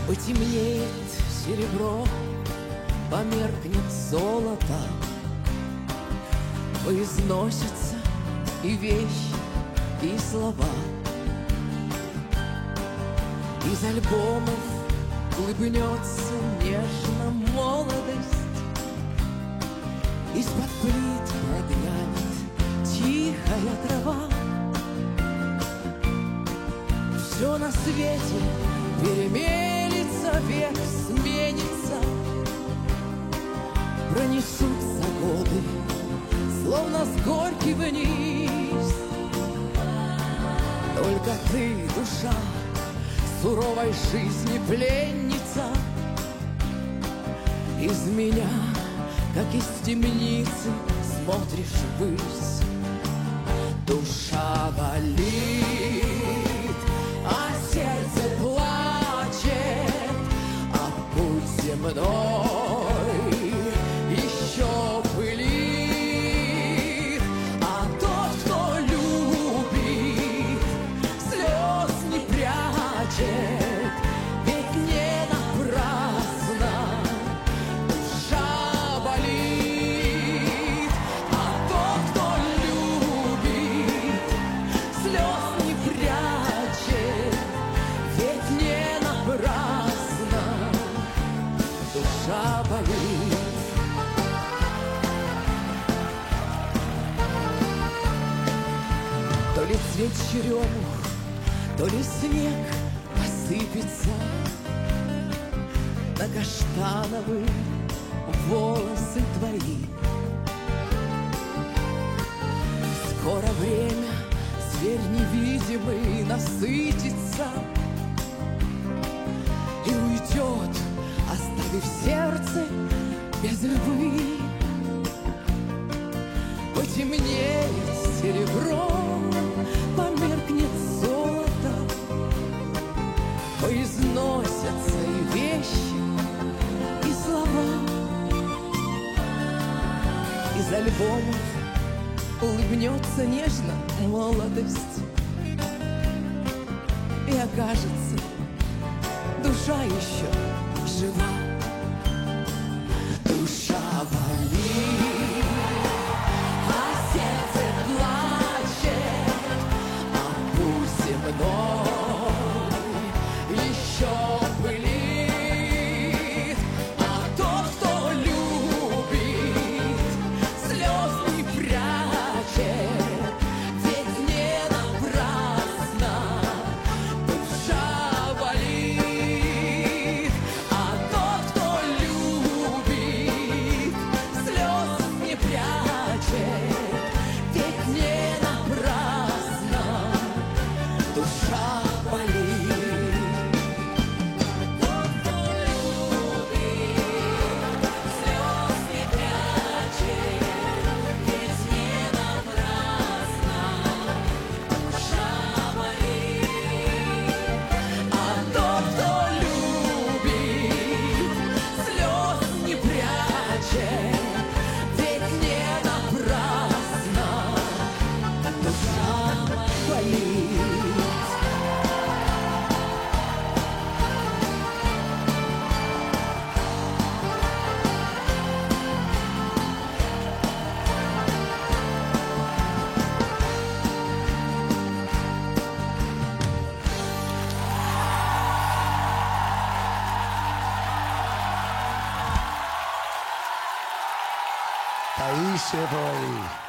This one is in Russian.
Потемнеет серебро, померкнет золото, поизносятся и вещи, и слова. Из альбомов улыбнется нежно молодость, из-под плит проглянет тихая трава. Все на свете перемелится, век сменится, пронесутся годы, словно с горки вниз. Только ты, душа, суровой жизни пленница, из меня, как из темницы, смотришь ввысь. Душа болит, а сердце плачет, а путь земной еще пылит. А тот, кто любит, слез не прячет, ведь не напрасно душа болит. А тот, кто любит, слез не прячет, ведь не напрасно душа болит. То ли цвет черемух, то ли снег посыпется на каштановые волосы твои. Скоро время, зверь невидимый, насытится и уйдет, оставив сердце без любви. Потемнеет серебро, померкнет золото, поизносятся и вещи, и слова. Из альбомов улыбнется нежно молодость, и окажется, душа еще жива. Душа болит, а сердце плачет, а путь земной еще пылит. А тот, кто любит, слез не прячет, ведь не напрасно душа болит. А тот, кто любит, слез не прячет, ведь не напрасно душа болит. Тот, кто любит, слез не прячет, ведь не напрасно душа болит. А тот, кто любит, слез не прячет, ведь не напрасно душа болит. Таисия Повалий.